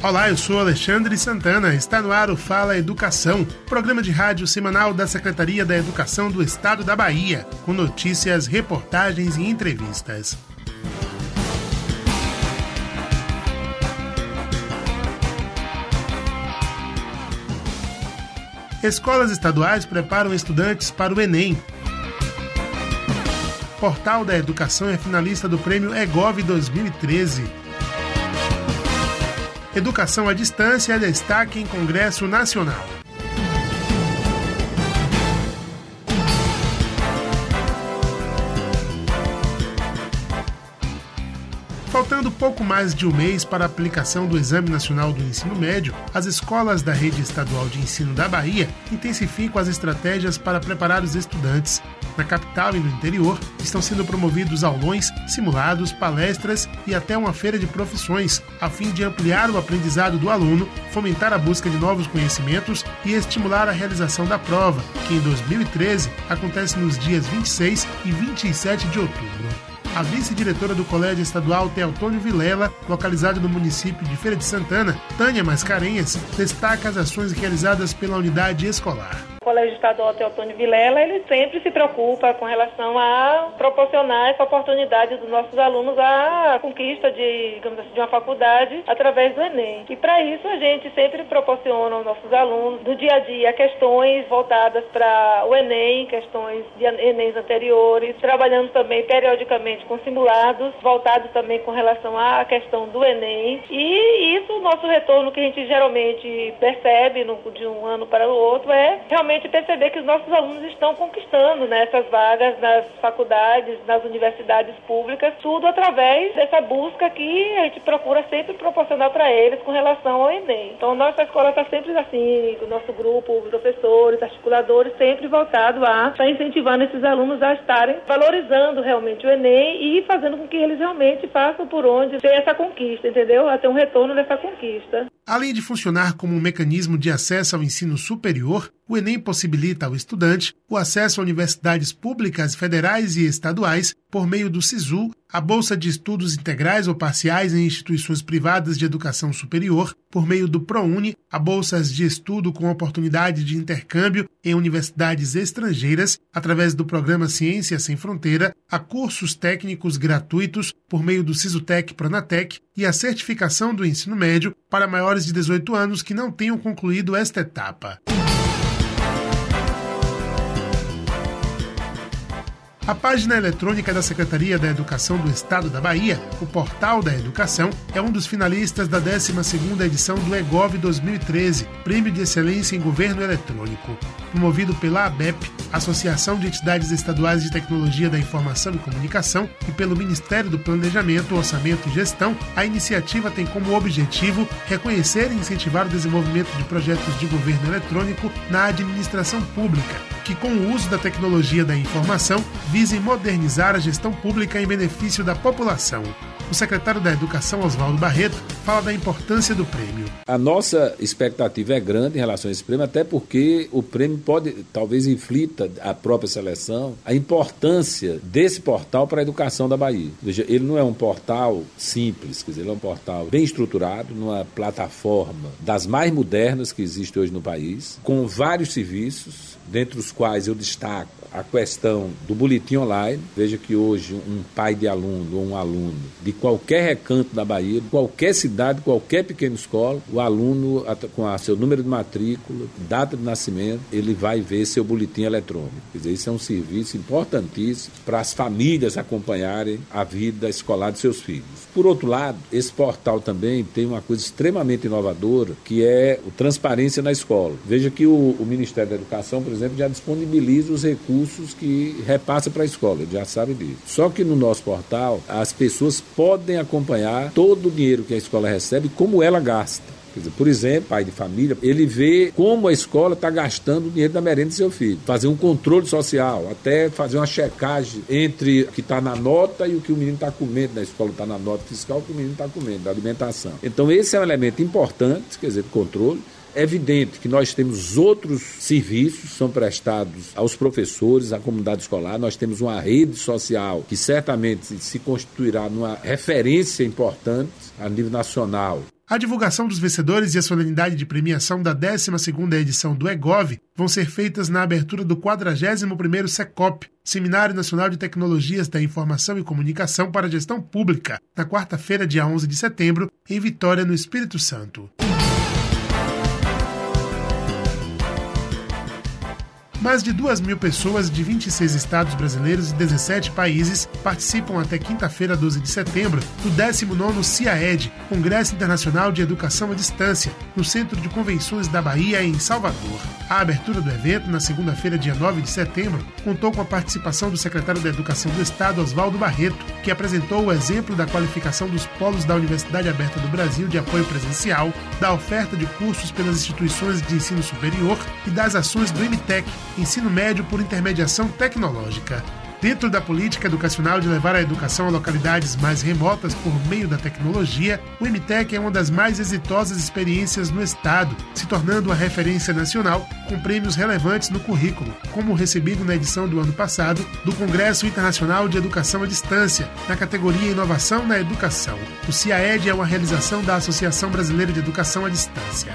Olá, eu sou Alexandre Santana. Está no ar o Fala Educação, programa de rádio semanal da Secretaria da Educação do Estado da Bahia, com notícias, reportagens e entrevistas. Escolas estaduais preparam estudantes para o Enem. Portal da Educação é finalista do Prêmio EGOV 2013. Educação à distância é destaque em Congresso Nacional. Faltando pouco mais de um mês para a aplicação do Exame Nacional do Ensino Médio, as escolas da Rede Estadual de Ensino da Bahia intensificam as estratégias para preparar os estudantes. Na capital e no interior, estão sendo promovidos aulões, simulados, palestras e até uma feira de profissões, a fim de ampliar o aprendizado do aluno, fomentar a busca de novos conhecimentos e estimular a realização da prova, que em 2013 acontece nos dias 26 e 27 de outubro. A vice-diretora do Colégio Estadual Teotônio Vilela, localizado no município de Feira de Santana, Tânia Mascarenhas, destaca as ações realizadas pela unidade escolar. O Colégio Estadual Teotônio Vilela, ele sempre se preocupa com relação a proporcionar essa oportunidade dos nossos alunos à conquista de uma faculdade através do Enem. E para isso a gente sempre proporciona aos nossos alunos, do dia a dia, questões voltadas para o Enem, questões de Enems anteriores, trabalhando também periodicamente com simulados, voltados também com relação à questão do Enem. E isso, o nosso retorno que a gente geralmente percebe de um ano para o outro é realmente perceber que os nossos alunos estão conquistando, né, essas vagas nas faculdades, nas universidades públicas, tudo através dessa busca que a gente procura sempre proporcionar para eles com relação ao Enem. Então, nossa escola está sempre assim, o nosso grupo, professores, articuladores, sempre voltado a estar incentivando esses alunos a estarem valorizando realmente o Enem e fazendo com que eles realmente façam por onde ter essa conquista, entendeu? A ter um retorno dessa conquista. Além de funcionar como um mecanismo de acesso ao ensino superior, o Enem possibilita ao estudante o acesso a universidades públicas, federais e estaduais por meio do SISU, a Bolsa de Estudos Integrais ou Parciais em instituições privadas de educação superior, por meio do ProUni, a bolsas de estudo com oportunidade de intercâmbio em universidades estrangeiras, através do programa Ciência Sem Fronteira, a cursos técnicos gratuitos por meio do Sisutec Pronatec e a certificação do ensino médio para maiores de 18 anos que não tenham concluído esta etapa. A página eletrônica da Secretaria da Educação do Estado da Bahia, o Portal da Educação, é um dos finalistas da 12ª edição do EGOV 2013, Prêmio de Excelência em Governo Eletrônico. Promovido pela ABEP, Associação de Entidades Estaduais de Tecnologia da Informação e Comunicação, e pelo Ministério do Planejamento, Orçamento e Gestão, a iniciativa tem como objetivo reconhecer e incentivar o desenvolvimento de projetos de governo eletrônico na administração pública, que com o uso da tecnologia da informação visem modernizar a gestão pública em benefício da população. O secretário da Educação, Oswaldo Barreto, fala da importância do prêmio. A nossa expectativa é grande em relação a esse prêmio, até porque o prêmio pode, talvez, inflita a própria seleção, a importância desse portal para a educação da Bahia. Veja, ele não é um portal simples, quer dizer, ele é um portal bem estruturado, numa plataforma das mais modernas que existe hoje no país, com vários serviços, dentre os quais eu destaco a questão do boletim online. Veja que hoje um pai de aluno ou um aluno de qualquer recanto da Bahia, de qualquer cidade, qualquer pequena escola, o aluno com seu número de matrícula, data de nascimento, ele vai ver seu boletim eletrônico. Quer dizer, isso é um serviço importantíssimo para as famílias acompanharem a vida escolar de seus filhos. Por outro lado, esse portal também tem uma coisa extremamente inovadora, que é a transparência na escola. Veja que o Ministério da Educação, por exemplo, já disponibiliza os recursos que repassa para a escola, ele já sabe disso. Só que no nosso portal, as pessoas podem acompanhar todo o dinheiro que a escola recebe, como ela gasta. Quer dizer, por exemplo, pai de família, ele vê como a escola está gastando o dinheiro da merenda do seu filho. Fazer um controle social, até fazer uma checagem entre o que está na nota e o que o menino está comendo na escola. Está na nota fiscal, o que o menino está comendo, da alimentação. Então, esse é um elemento importante, quer dizer, de controle. É evidente que nós temos outros serviços que são prestados aos professores, à comunidade escolar. Nós temos uma rede social que certamente se constituirá numa referência importante a nível nacional A divulgação dos vencedores e a solenidade de premiação da 12ª edição do EGOV vão ser feitas na abertura do 41º SECOP, Seminário Nacional de Tecnologias da Informação e Comunicação para a Gestão Pública, na quarta-feira, dia 11 de setembro, em Vitória, no Espírito Santo. Mais de 2.000 pessoas de 26 estados brasileiros e 17 países participam até quinta-feira, 12 de setembro, do 19º CIAED, Congresso Internacional de Educação à Distância, no Centro de Convenções da Bahia, em Salvador. A abertura do evento, na segunda-feira, dia 9 de setembro, contou com a participação do secretário da Educação do Estado, Oswaldo Barreto, que apresentou o exemplo da qualificação dos polos da Universidade Aberta do Brasil de apoio presencial, da oferta de cursos pelas instituições de ensino superior e das ações do MTEC, Ensino Médio por Intermediação Tecnológica. Dentro da política educacional de levar a educação a localidades mais remotas por meio da tecnologia, o MTEC é uma das mais exitosas experiências no Estado, se tornando uma referência nacional com prêmios relevantes no currículo, como o recebido na edição do ano passado do Congresso Internacional de Educação à Distância, na categoria Inovação na Educação. O CIAED é uma realização da Associação Brasileira de Educação à Distância.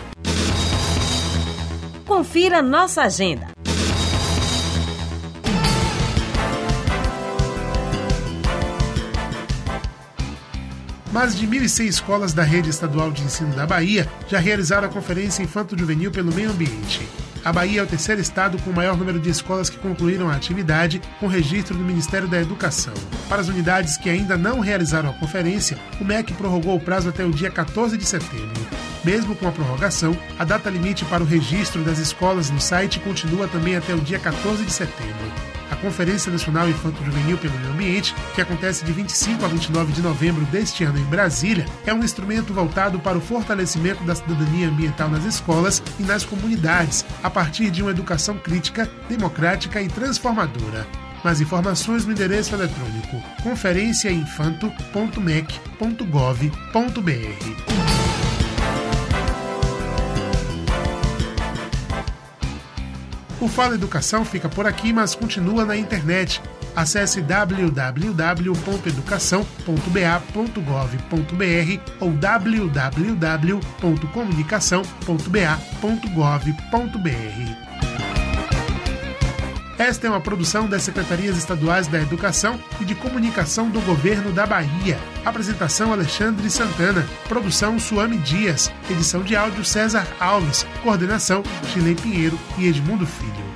Confira nossa agenda. Mais de 1.100 escolas da Rede Estadual de Ensino da Bahia já realizaram a Conferência Infanto-Juvenil pelo Meio Ambiente. A Bahia é o terceiro estado com o maior número de escolas que concluíram a atividade com registro do Ministério da Educação. Para as unidades que ainda não realizaram a conferência, o MEC prorrogou o prazo até o dia 14 de setembro. Mesmo com a prorrogação, a data limite para o registro das escolas no site continua também até o dia 14 de setembro. A Conferência Nacional Infanto-Juvenil pelo Meio Ambiente, que acontece de 25 a 29 de novembro deste ano em Brasília, é um instrumento voltado para o fortalecimento da cidadania ambiental nas escolas e nas comunidades, a partir de uma educação crítica, democrática e transformadora. Mais informações no endereço eletrônico conferenciainfanto.mec.gov.br. O Fala Educação fica por aqui, mas continua na internet. Acesse www.educação.ba.gov.br ou www.comunicação.ba.gov.br. Esta é uma produção das Secretarias Estaduais da Educação e de Comunicação do Governo da Bahia. Apresentação: Alexandre Santana. Produção: Suame Dias. Edição de áudio: César Alves. Coordenação: Chilei Pinheiro e Edmundo Filho.